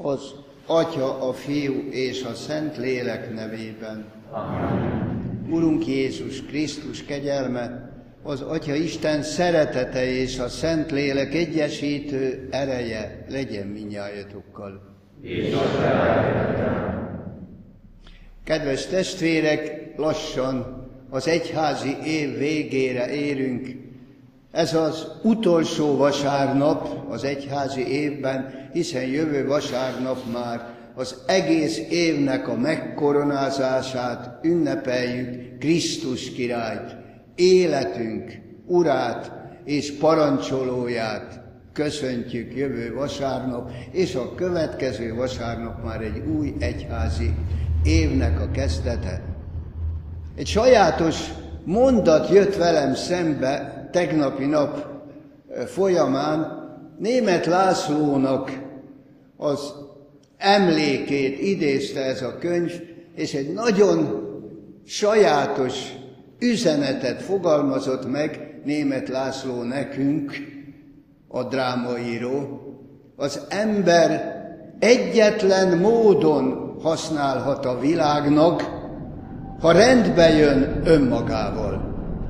az Atya, a Fiú és a Szent Lélek nevében. Amen. Urunk Jézus Krisztus kegyelme, az Atya Isten szeretete és a Szent Lélek egyesítő ereje legyen mindnyájatokkal. És a te. Kedves testvérek, lassan az egyházi év végére érünk. Ez az utolsó vasárnap az egyházi évben, hiszen jövő vasárnap már az egész évnek a megkoronázását ünnepeljük, Krisztus királyt, életünk urát és parancsolóját köszöntjük jövő vasárnap, és a következő vasárnap már egy új egyházi évnek a kezdete. Egy sajátos mondat jött velem szembe tegnapi nap folyamán. Németh Lászlónak az emlékét idézte ez a könyv, és egy nagyon sajátos üzenetet fogalmazott meg Németh László nekünk, a drámaíró. Az ember egyetlen módon használhat a világnak, ha rendbe jön önmagával.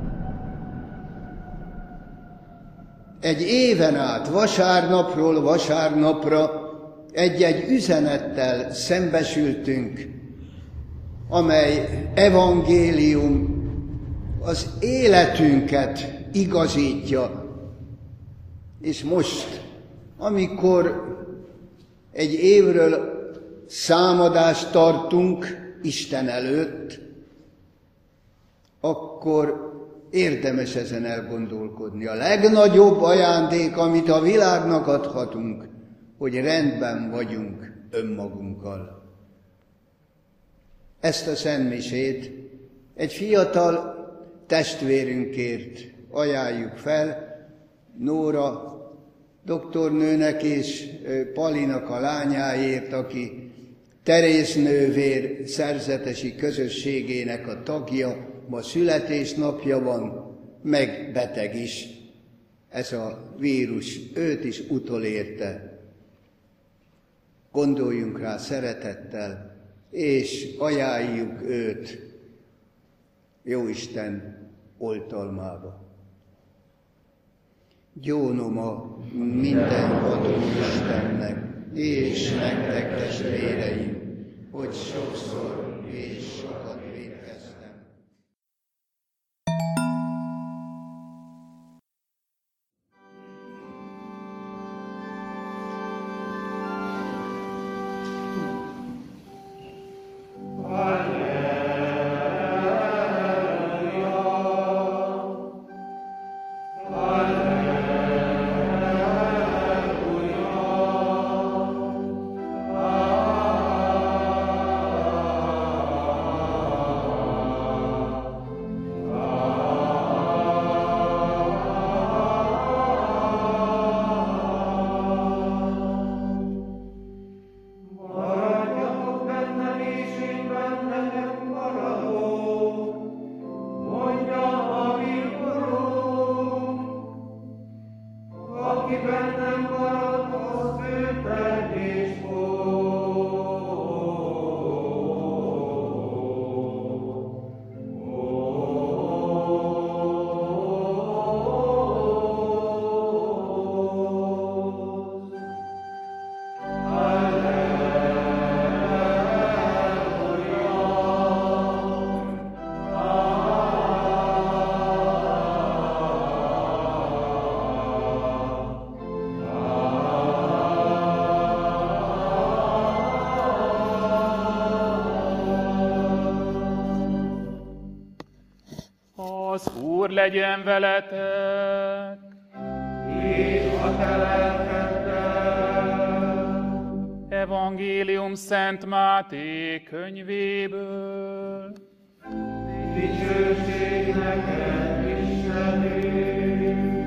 Egy éven át, vasárnapról vasárnapra egy-egy üzenettel szembesültünk, amely evangélium az életünket igazítja. És most, amikor egy évről számadást tartunk Isten előtt, akkor érdemes ezen elgondolkodni. A legnagyobb ajándék, amit a világnak adhatunk, hogy rendben vagyunk önmagunkkal. Ezt a szentmisét egy fiatal testvérünkért ajánljuk fel, Nóra doktornőnek és Palinak a lányáért, aki Teréz nővér szerzetesi közösségének a tagja, ma születésnapja van, meg beteg is. Ez a vírus őt is utolérte. Gondoljunk rá szeretettel, és ajánljuk őt Jóisten oltalmába. Gyónom a mindenható Istennek, és nektek testvéreim, hogy sokszor és sokat vétkeztem. Az Úr legyen veletek! És a te lelkeddel. Evangélium Szent Máté könyvéből. Dicsőség neked, Istenünk!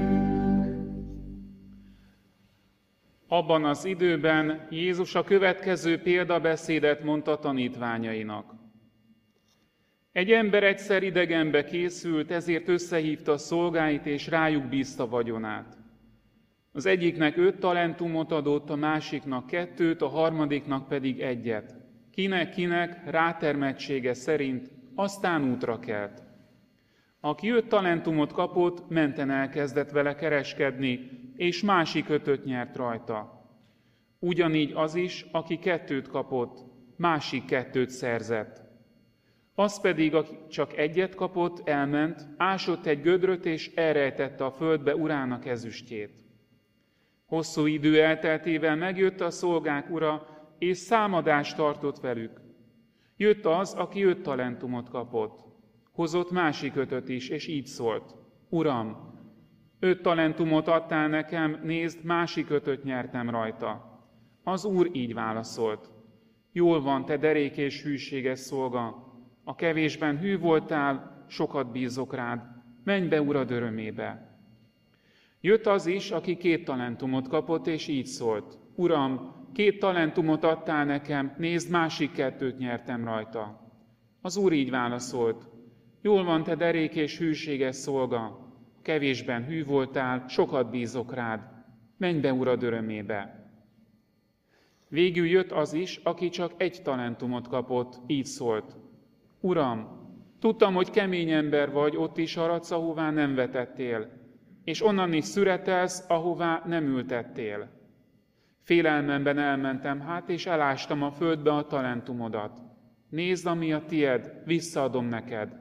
Abban az időben Jézus a következő példabeszédet mondta tanítványainak. Egy ember egyszer idegenbe készült, ezért összehívta szolgáit és rájuk bízta vagyonát. Az egyiknek 5 talentumot adott, a másiknak 2, a harmadiknak pedig 1. Kinek-kinek rátermettsége szerint, aztán útra kelt. Aki 5 talentumot kapott, menten elkezdett vele kereskedni, és másik 5-öt nyert rajta. Ugyanígy az is, aki 2 kapott, másik 2 szerzett. Az pedig, aki csak 1 kapott, elment, ásott egy gödröt, és elrejtette a földbe urának ezüstjét. Hosszú idő elteltével megjött a szolgák ura, és számadást tartott velük. Jött az, aki 5 talentumot kapott. Hozott másik 5-öt is, és így szólt: Uram, 5 talentumot adtál nekem, nézd, másik 5-öt nyertem rajta. Az úr így válaszolt: Jól van, te derék és hűséges szolga, a kevésben hű voltál, sokat bízok rád, menj be urad örömébe. Jött az is, aki 2 talentumot kapott, és így szólt: Uram, 2 talentumot adtál nekem, nézd, másik 2-t nyertem rajta. Az úr így válaszolt: Jól van, te derék és hűséges szolga, kevésben hű voltál, sokat bízok rád, menj be urad örömébe. Végül jött az is, aki csak 1 talentumot kapott, így szólt: Uram, tudtam, hogy kemény ember vagy, ott is aradsz, ahová nem vetettél, és onnan is szüretelsz, ahová nem ültettél. Félelmemben elmentem hát, és elástam a földbe a talentumodat. Nézd, ami a tied, visszaadom neked.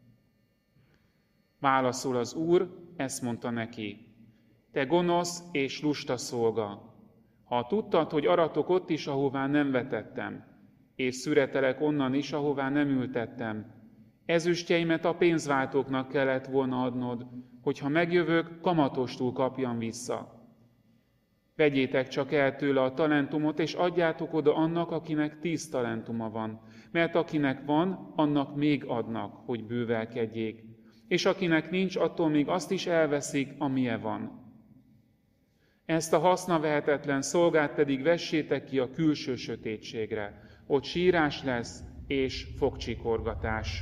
Válaszol az úr, ezt mondta neki: Te gonosz és lusta szolga! Ha tudtad, hogy aratok ott is, ahová nem vetettem, és szüretelek onnan is, ahová nem ültettem, ezüstjeimet a pénzváltóknak kellett volna adnod, hogyha megjövök, kamatostul kapjam vissza. Vegyétek csak el tőle a talentumot, és adjátok oda annak, akinek 10 talentuma van, mert akinek van, annak még adnak, hogy bővelkedjék, és akinek nincs, attól még azt is elveszik, amilyen van. Ezt a hasznavehetetlen szolgát pedig vessétek ki a külső sötétségre, ott sírás lesz és fogcsikorgatás.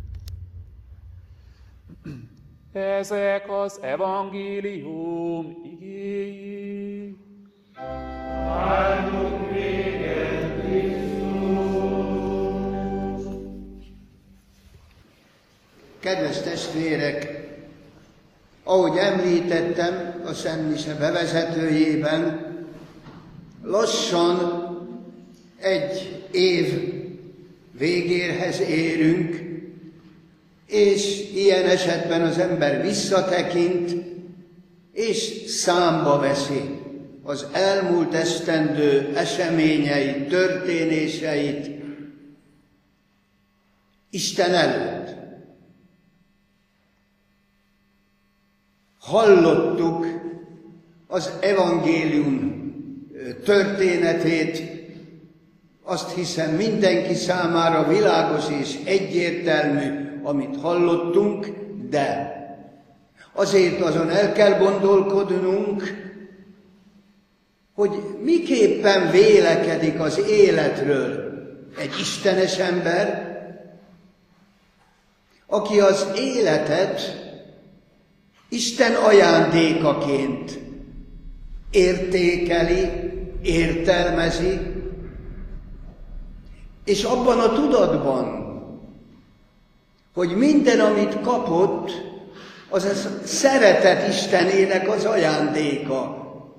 Ezek az evangélium igéi. Áldunk téged, Krisztus! Kedves testvérek, ahogy említettem a Szent Mise bevezetőjében, lassan egy év végéhez érünk, és ilyen esetben az ember visszatekint, és számba veszi az elmúlt esztendő eseményeit, történéseit Isten előtt. Hallottuk az evangélium történetét, azt hiszem mindenki számára világos és egyértelmű, amit hallottunk, de azért azon el kell gondolkodnunk, hogy miképpen vélekedik az életről egy istenes ember, aki az életet Isten ajándékaként értékeli, értelmezi, és abban a tudatban, hogy minden, amit kapott, az a szeretet Istenének az ajándéka.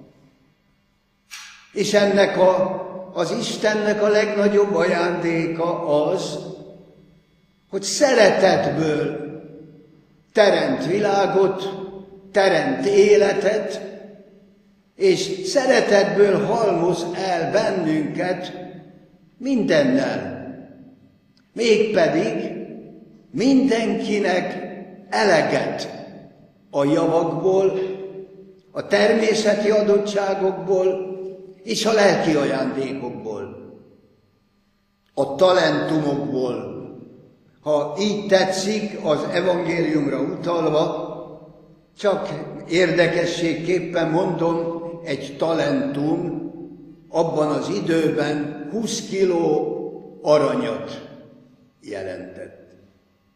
És ennek az Istennek a legnagyobb ajándéka az, hogy szeretetből teremt világot, teremt életet, és szeretetből halmoz el bennünket mindennel. Mégpedig mindenkinek eleget a javakból, a természeti adottságokból és a lelki ajándékokból, a talentumokból. Ha így tetszik, az evangéliumra utalva, csak érdekességképpen mondom, egy talentum abban az időben 20 kiló aranyat jelentett.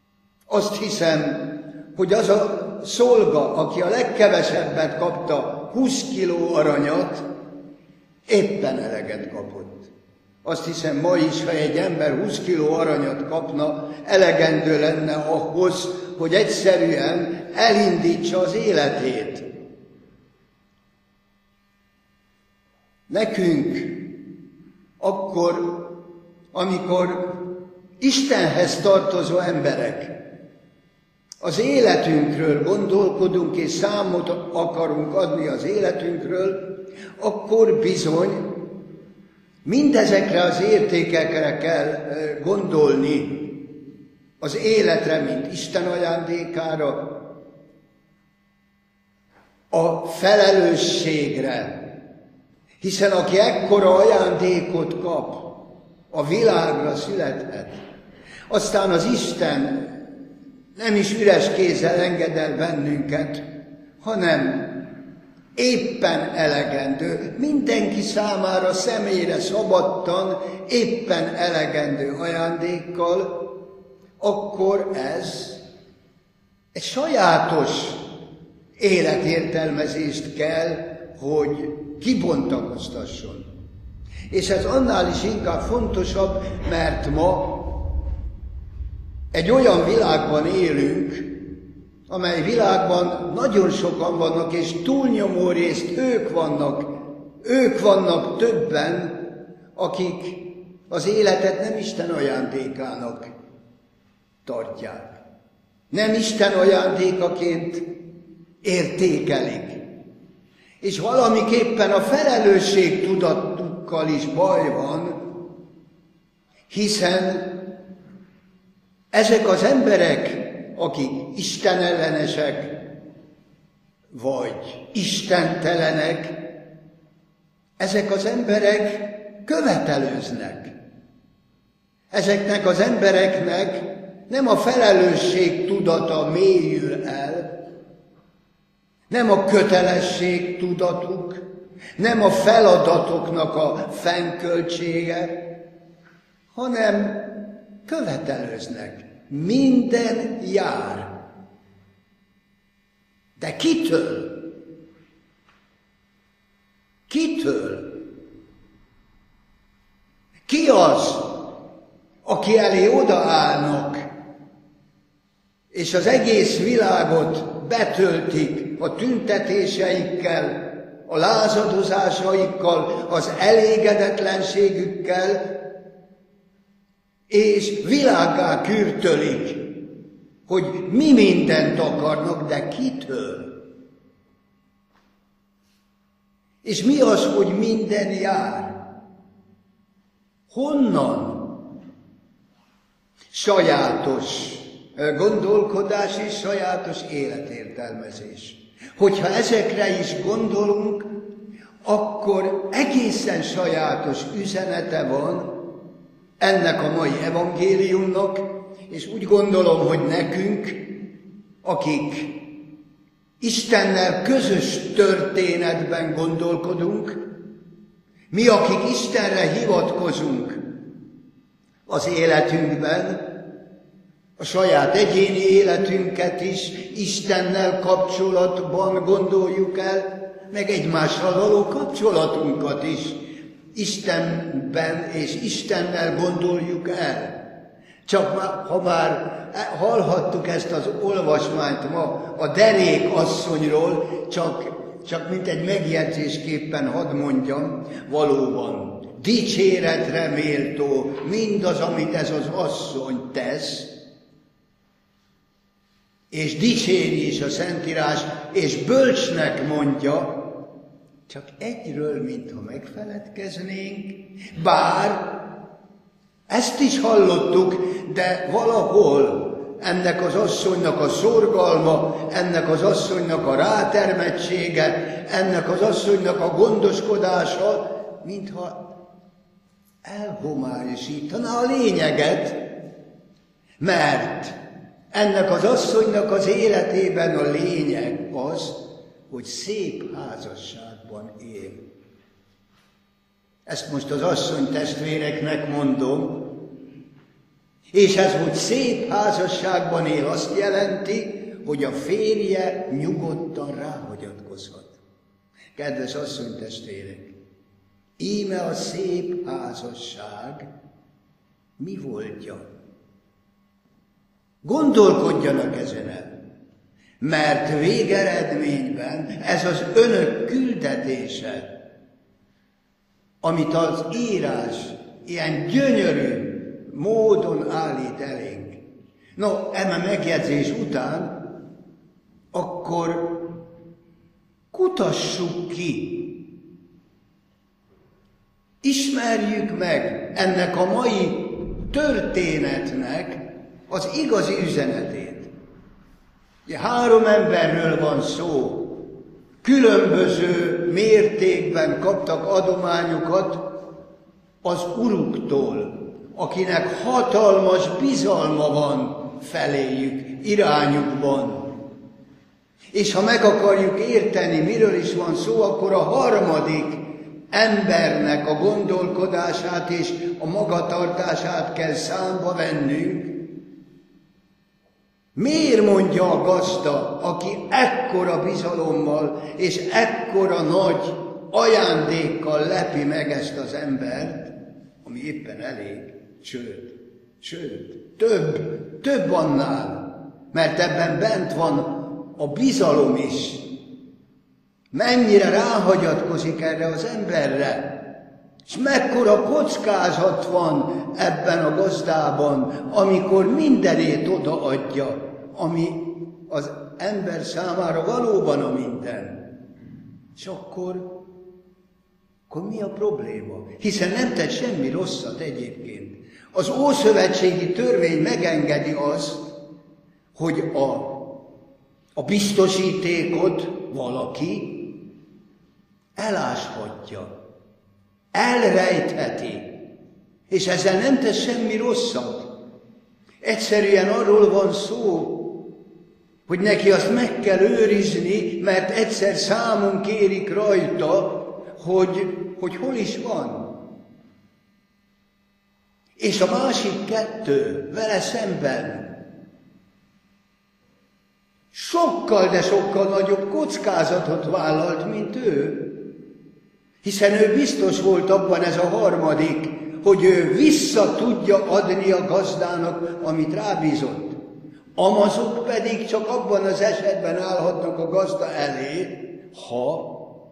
Azt hiszem, hogy az a szolga, aki a legkevesebbet kapta, 20 kiló aranyat, éppen eleget kapott. Azt hiszem ma is, ha egy ember 20 kiló aranyat kapna, elegendő lenne ahhoz, hogy egyszerűen elindítsa az életét. Nekünk akkor, amikor Istenhez tartozó emberek az életünkről gondolkodunk és számot akarunk adni az életünkről, akkor bizony mindezekre az értékekre kell gondolni, az életre, mint Isten ajándékára, a felelősségre, hiszen aki ekkora ajándékot kap, a világra születhet, aztán az Isten nem is üres kézzel enged el bennünket, hanem éppen elegendő, mindenki számára személyre szabadtan, éppen elegendő ajándékkal, akkor ez egy sajátos életértelmezést kell, hogy kibontakoztasson. És ez annál is inkább fontosabb, mert ma egy olyan világban élünk, amely világban nagyon sokan vannak, és túlnyomó részt ők vannak többen, akik az életet nem Isten ajándékának tartják. Nem Isten ajándékaként értékelik. És valamiképpen a felelősségtudatukkal is baj van, hiszen ezek az emberek, akik Isten ellenesek, vagy istentelenek, ezek az emberek követelőznek. Ezeknek az embereknek nem a felelősség tudata mélyül el, nem a kötelesség tudatuk, nem a feladatoknak a fennköltsége, hanem követelőznek. Minden jár. De kitől? Kitől? Ki az, aki elé odaállnak, és az egész világot betöltik a tüntetéseikkel, a lázadozásaikkal, az elégedetlenségükkel, és világgá kürtölik, hogy mi mindent akarnak, de kitől? És mi az, hogy minden jár? Honnan? Sajátos gondolkodás és sajátos életértelmezés. Hogyha ezekre is gondolunk, akkor egészen sajátos üzenete van ennek a mai evangéliumnak, és úgy gondolom, hogy nekünk, akik Istennel közös történetben gondolkodunk, mi, akik Istenre hivatkozunk az életünkben, a saját egyéni életünket is Istennel kapcsolatban gondoljuk el, meg egymással való kapcsolatunkat is Istenben és Istennel gondoljuk el. Csak ha már hallhattuk ezt az olvasmányt ma a derék asszonyról, csak mint egy megjegyzésképpen hadd mondjam, valóban dicséretre méltó mindaz, amit ez az asszony tesz, és dicséri is a Szentírás, és bölcsnek mondja, csak egyről, mintha megfeledkeznénk, bár ezt is hallottuk, de valahol ennek az asszonynak a szorgalma, ennek az asszonynak a rátermettsége, ennek az asszonynak a gondoskodása, mintha elhomályosítaná a lényeget, mert ennek az asszonynak az életében a lényeg az, hogy szép házasságban él. Ezt most az asszony testvéreknek mondom, és ez, hogy szép házasságban él, azt jelenti, hogy a férje nyugodtan ráhagyatkozhat. Kedves asszonytestvérek, íme a szép házasság mi voltja? Gondolkodjanak ezen el, mert végeredményben ez az önök küldetése, amit az írás ilyen gyönyörű módon állít elénk. No, eme megjegyzés után, akkor kutassuk ki, ismerjük meg ennek a mai történetnek az igazi üzenetét. Ugye 3 emberről van szó, különböző mértékben kaptak adományokat az uruktól, akinek hatalmas bizalma van feléjük, irányukban. És ha meg akarjuk érteni, miről is van szó, akkor a harmadik embernek a gondolkodását és a magatartását kell számba vennünk. Miért mondja a gazda, aki ekkora bizalommal és ekkora nagy ajándékkal lepi meg ezt az embert, ami éppen elég, sőt, több annál, mert ebben bent van a bizalom is. Mennyire ráhagyatkozik erre az emberre, és mekkora kockázat van ebben a gazdában, amikor mindenét odaadja, ami az ember számára valóban a minden. És akkor mi a probléma? Hiszen nem tett semmi rosszat egyébként. Az ószövetségi törvény megengedi azt, hogy a biztosítékot valaki eláshatja, elrejtheti, és ezzel nem tesz semmi rosszat. Egyszerűen arról van szó, hogy neki azt meg kell őrizni, mert egyszer számon kérik rajta, hogy hol is van. És a másik 2 vele szemben sokkal, de sokkal nagyobb kockázatot vállalt, mint ő. Hiszen ő biztos volt abban, ez a harmadik, hogy ő vissza tudja adni a gazdának, amit rábízott. Amazok pedig csak abban az esetben állhatnak a gazda elé, ha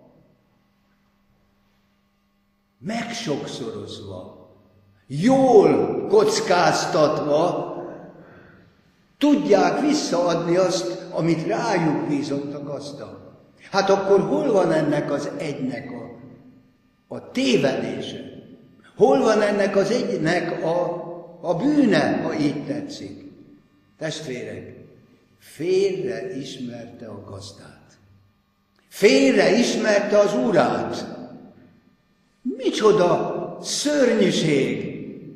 megsokszorozva, jól kockáztatva tudják visszaadni azt, amit rájuk bízott a gazda. Hát akkor hol van ennek az egynek a tévedése? Hol van ennek az egynek a bűne, ha így tetszik? Testvérek, félre ismerte a gazdát. Félre ismerte az urát. Micsoda szörnyűség!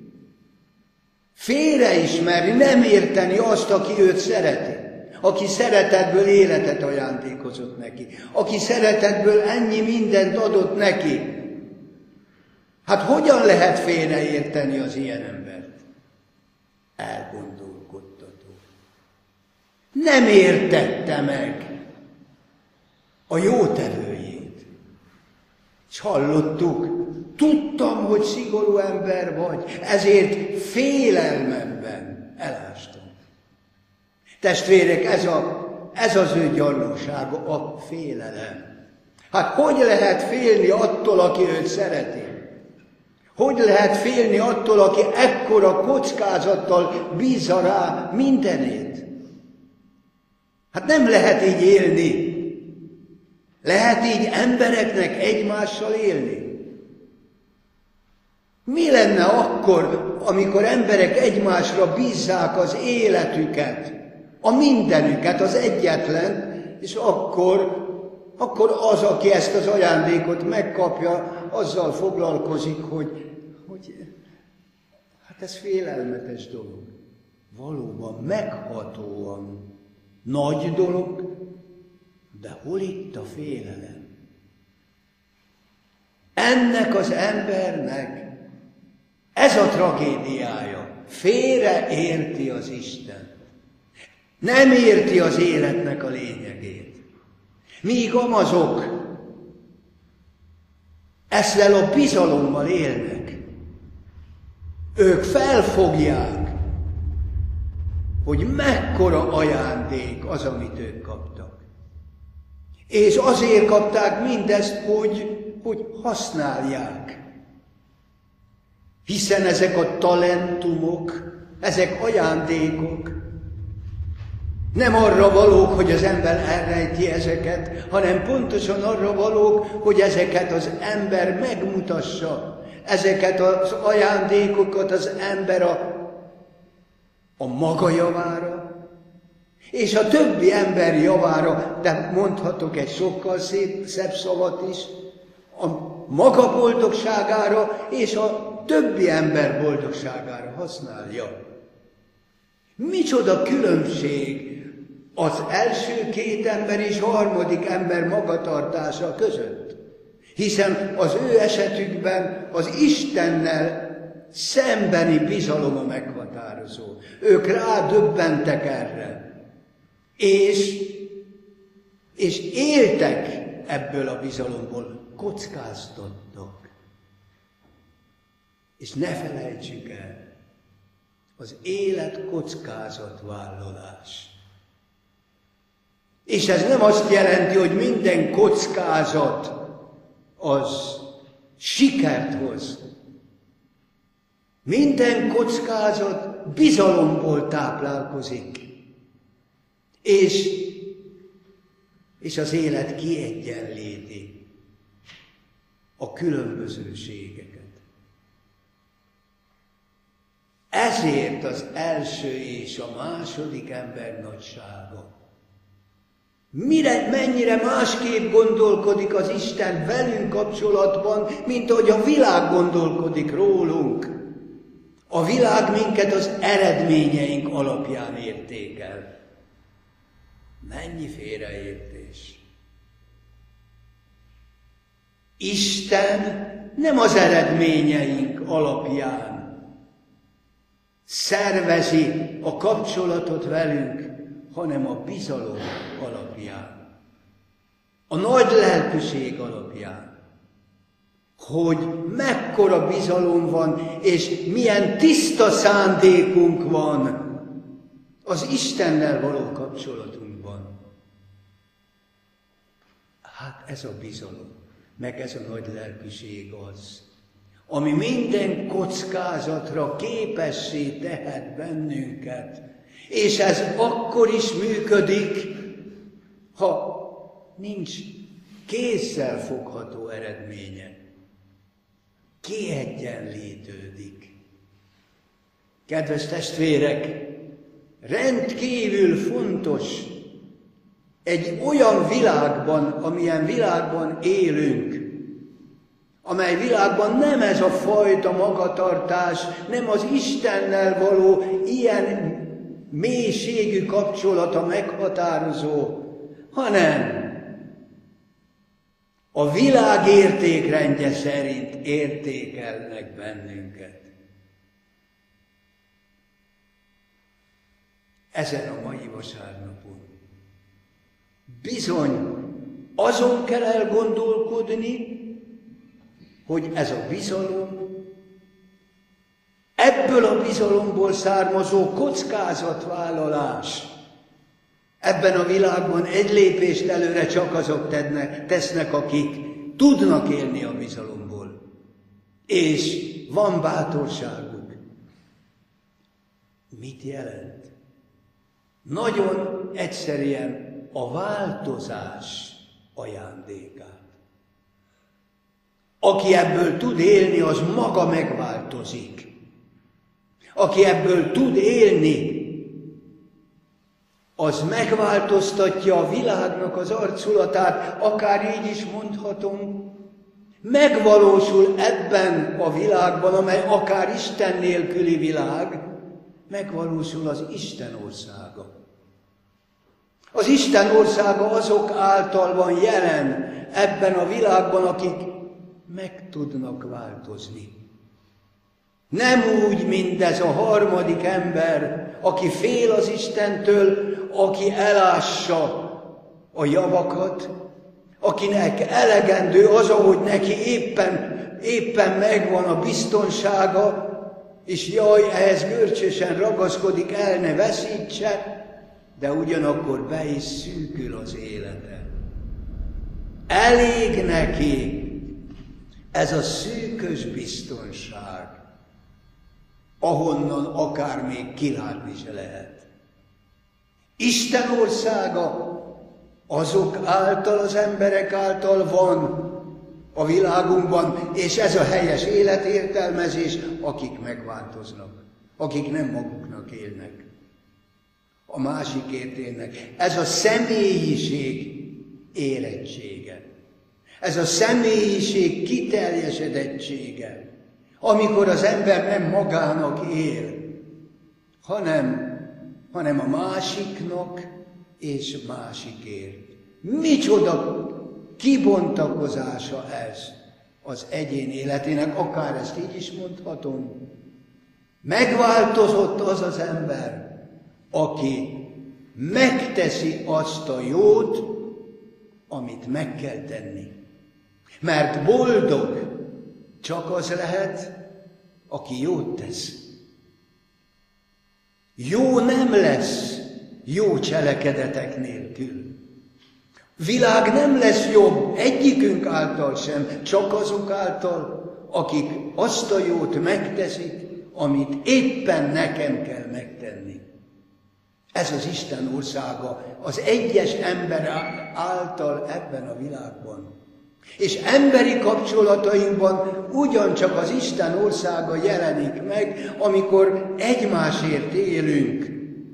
Félreismerni, nem érteni azt, aki őt szereti. Aki szeretetből életet ajándékozott neki. Aki szeretetből ennyi mindent adott neki. Hát hogyan lehet félreérteni az ilyen embert? Elgondolkodtató. Nem értette meg a jótevőjét. És hallottuk, tudtam, hogy szigorú ember vagy, ezért félelmemben elástam. Testvérek, ez az ő gyanúsága, a félelem. Hát hogy lehet félni attól, aki őt szereti? Hogy lehet félni attól, aki ekkora kockázattal bízza rá mindenét? Hát nem lehet így élni. Lehet így embereknek egymással élni? Mi lenne akkor, amikor emberek egymásra bízzák az életüket, a mindenüket, az egyetlen, és akkor az, aki ezt az ajándékot megkapja, azzal foglalkozik, hogy hát ez félelmetes dolog. Valóban meghatóan nagy dolog, de hol itt a félelem? Ennek az embernek ez a tragédiája. Félreérti az Istent. Nem érti az életnek a lényegét. Míg amazok ezzel a bizalommal élnek. Ők felfogják, hogy mekkora ajándék az, amit ők kaptak. És azért kapták mindezt, hogy használják. Hiszen ezek a talentumok, ezek ajándékok nem arra valók, hogy az ember elrejti ezeket, hanem pontosan arra valók, hogy ezeket az ember megmutassa. Ezeket az ajándékokat az ember a maga javára, és a többi ember javára, de mondhatok egy sokkal szebb szavat is, a maga boldogságára és a többi ember boldogságára használja. Micsoda különbség az első két ember és harmadik ember magatartása között. Hiszen az ő esetükben az Istennel szembeni bizalom a meghatározó. Ők rádöbbentek erre. És éltek ebből a bizalomból, kockáztattak. És ne felejtsük el, az élet kockázatvállalás. És ez nem azt jelenti, hogy minden kockázat az sikert hoz. Minden kockázat bizalomból táplálkozik. És az élet kiegyenlíti a különbözőségeket. Ezért az első és a második ember nagysága. Mennyire másképp gondolkodik az Isten velünk kapcsolatban, mint ahogy a világ gondolkodik rólunk. A világ minket az eredményeink alapján értékel. Mennyi félreértés! Isten nem az eredményeink alapján szervezi a kapcsolatot velünk, hanem a bizalom alapján, a nagy lelkűség alapján, hogy mekkora bizalom van, és milyen tiszta szándékunk van az Istennel való kapcsolatunkban. Hát ez a bizalom, meg ez a nagy lelkűség az, ami minden kockázatra képessé tehet bennünket, és ez akkor is működik, ha nincs kézzel fogható eredménye. Kiegyenlítődik. Kedves testvérek, rendkívül fontos egy olyan világban, amilyen világban élünk, amely világban nem ez a fajta magatartás, nem az Istennel való ilyen mélységű kapcsolata meghatározó, hanem a világ értékrendje szerint értékelnek bennünket. Ezen a mai vasárnapon bizony azon kell elgondolkodni, hogy ez a bizalom, ebből a bizalomból származó kockázatvállalás, ebben a világban egy lépést előre csak azok tesznek, akik tudnak élni a bizalomból, és van bátorságuk. Mit jelent? Nagyon egyszerűen a változás ajándékát. Aki ebből tud élni, az maga megváltozik. Aki ebből tud élni, az megváltoztatja a világnak az arculatát, akár így is mondhatom, megvalósul ebben a világban, amely akár Isten nélküli világ, megvalósul az Isten országa. Az Isten országa azok által van jelen ebben a világban, akik meg tudnak változni. Nem úgy, mint ez a harmadik ember, aki fél az Istentől, aki elássa a javakat, akinek elegendő az, ahogy neki éppen megvan a biztonsága, és jaj, ehhez görcsösen ragaszkodik, el ne veszítse, de ugyanakkor be is szűkül az élete. Elég neki ez a szűkös biztonság, ahonnan akár még kilátni se lehet. Isten országa azok által, az emberek által van a világunkban, és ez a helyes életértelmezés, akik megváltoznak, akik nem maguknak élnek, a másikért élnek. Ez a személyiség érettsége. Ez a személyiség kiteljesedettsége, amikor az ember nem magának él, hanem a másiknak és másikért. Micsoda kibontakozása ez az egyén életének, akár ezt így is mondhatom. Megváltozott az az ember, aki megteszi azt a jót, amit meg kell tenni. Mert boldog csak az lehet, aki jót tesz. Jó nem lesz jó cselekedetek nélkül. Világ nem lesz jobb egyikünk által sem, csak azok által, akik azt a jót megteszik, amit éppen nekem kell megtenni. Ez az Isten országa az egyes ember által ebben a világban. És emberi kapcsolatainkban ugyancsak az Isten országa jelenik meg, amikor egymásért élünk.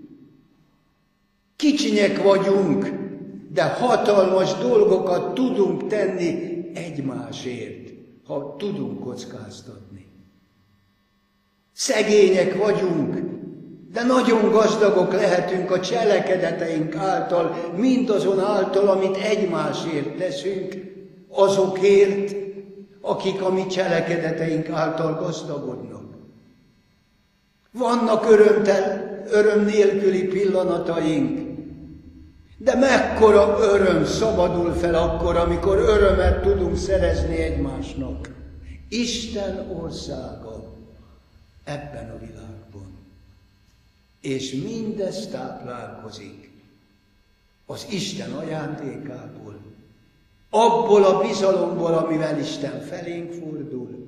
Kicsinyek vagyunk, de hatalmas dolgokat tudunk tenni egymásért, ha tudunk kockáztatni. Szegények vagyunk, de nagyon gazdagok lehetünk a cselekedeteink által, mindazon által, amit egymásért teszünk, azokért, akik a mi cselekedeteink által gazdagodnak. Vannak öröm nélküli pillanataink, de mekkora öröm szabadul fel akkor, amikor örömet tudunk szerezni egymásnak. Isten országa ebben a világban. És mindez táplálkozik az Isten ajándékából, abból a bizalomból, amivel Isten felénk fordul,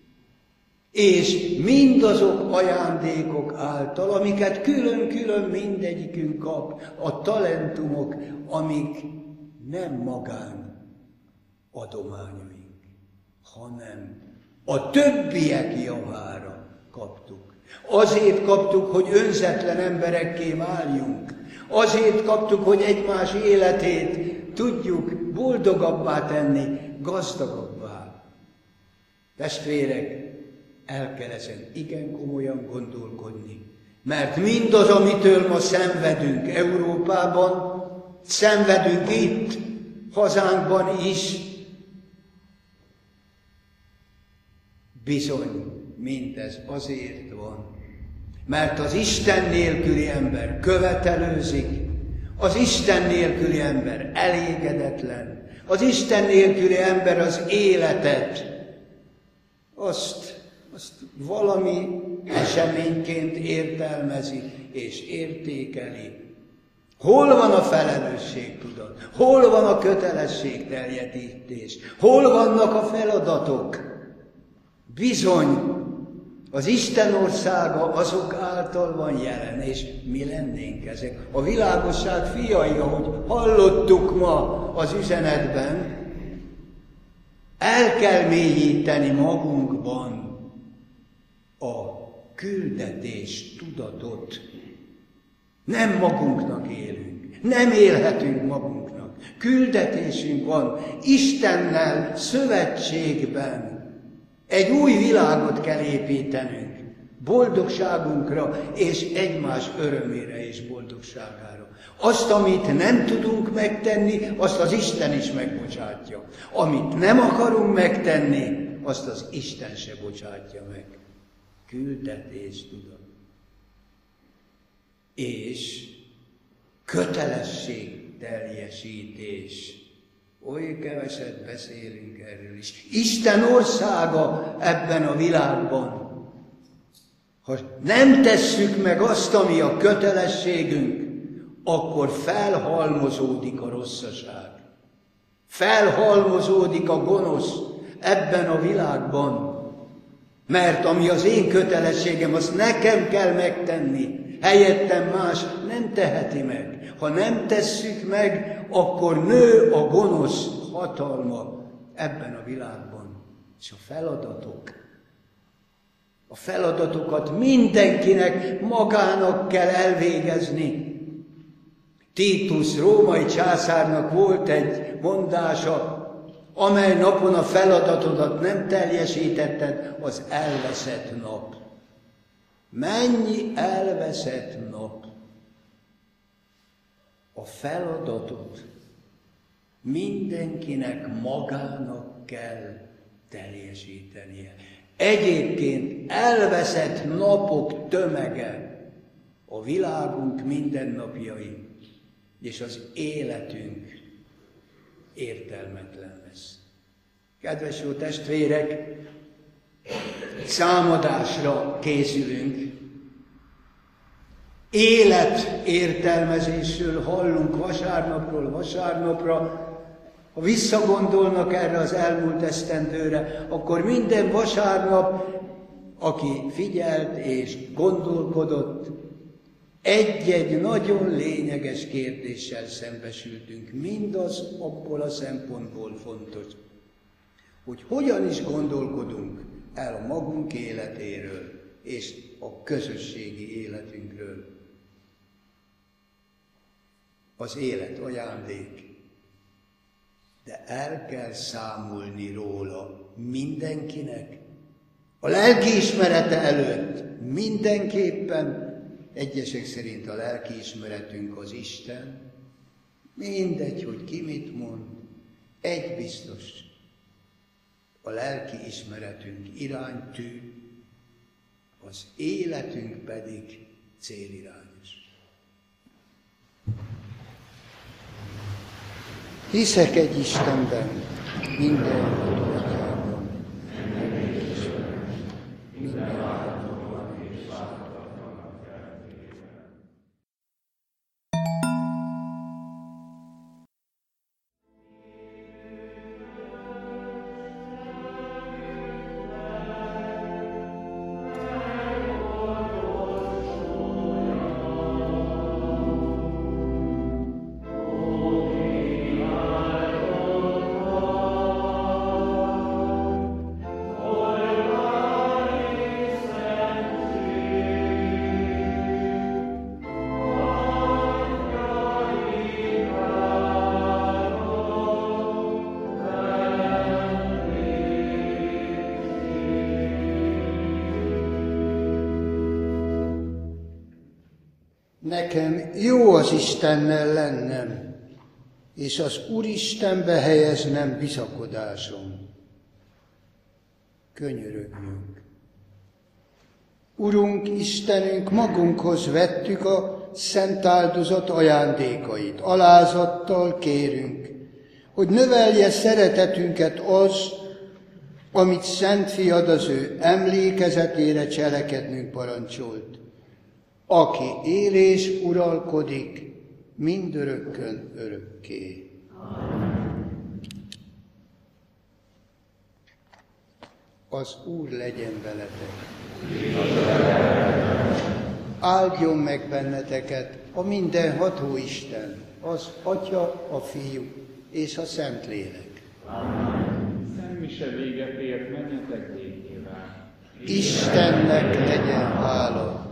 és mindazok ajándékok által, amiket külön-külön mindegyikünk kap, a talentumok, amik nem magán adományaink, hanem a többiek javára kaptuk. Azért kaptuk, hogy önzetlen emberekké váljunk. Azért kaptuk, hogy egymás életét tudjuk boldogabbá tenni, gazdagabbá. Testvérek, el kell ezen igen komolyan gondolkodni, mert mindaz, amitől ma szenvedünk Európában, szenvedünk itt, hazánkban is, bizony mindez azért van, mert az Isten nélküli ember követelőzik, az Isten nélküli ember elégedetlen, az Isten nélküli ember az életet, azt valami eseményként értelmezi és értékeli. Hol van a felelősségtudat? Hol van a kötelességteljesítés? Hol vannak a feladatok? Bizony, az Isten országa azok által van jelen, és mi lennénk ezek. A világosság fiai, ahogy hallottuk ma az üzenetben, el kell mélyíteni magunkban a küldetés tudatot. Nem magunknak élünk, nem élhetünk magunknak. Küldetésünk van, Istennel szövetségben. Egy új világot kell építenünk, boldogságunkra és egymás örömére és boldogságára. Azt, amit nem tudunk megtenni, azt az Isten is megbocsátja. Amit nem akarunk megtenni, azt az Isten se bocsátja meg. Küldetés tudat. És kötelességteljesítés. Oly keveset beszélünk erről is. Isten országa ebben a világban. Ha nem tesszük meg azt, ami a kötelességünk, akkor felhalmozódik a rosszaság. Felhalmozódik a gonosz ebben a világban. Mert ami az én kötelességem, azt nekem kell megtenni. Helyettem más nem teheti meg. Ha nem tesszük meg, akkor nő a gonosz hatalma ebben a világban. És a feladatokat mindenkinek magának kell elvégezni. Titus római császárnak volt egy mondása, amely napon a feladatodat nem teljesítetted, az elveszett nap. Mennyi elveszett nap? A feladatot mindenkinek magának kell teljesítenie. Egyébként elveszett napok tömege a világunk mindennapjai, és az életünk értelmetlen lesz. Kedves jó testvérek, számadásra készülünk. Életértelmezésről hallunk vasárnapról vasárnapra. Ha visszagondolnak erre az elmúlt esztendőre, akkor minden vasárnap, aki figyelt és gondolkodott, egy-egy nagyon lényeges kérdéssel szembesültünk. Mindaz abból a szempontból fontos, hogy hogyan is gondolkodunk el a magunk életéről és a közösségi életünkről. Az élet ajándék, de el kell számolni róla mindenkinek. A lelkiismerete előtt mindenképpen, egyesek szerint a lelkiismeretünk az Isten, mindegy, hogy ki mit mond, egy biztos, a lelkiismeretünk iránytű, az életünk pedig célirányos. Hiszek egy Istenben, mindenható Atyában, Nekem jó az Istennel lennem, és az Úristenbe helyeznem bizakodásom. Könyörögjünk. Urunk, Istenünk, magunkhoz vettük a szent áldozat ajándékait. Alázattal kérünk, hogy növelje szeretetünket az, amit Szent Fiad az ő emlékezetére cselekednünk parancsolt, aki él és uralkodik mindörökkön örökké. Az Úr legyen veletek. Áldjon meg benneteket a mindenható Isten, az Atya, a Fiú és a Szentlélek. Szent mise véget ért, menjetek békével. Istennek legyen hála.